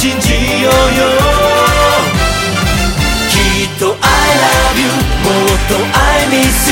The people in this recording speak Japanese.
信じようよ。きっと I love you もっと I miss you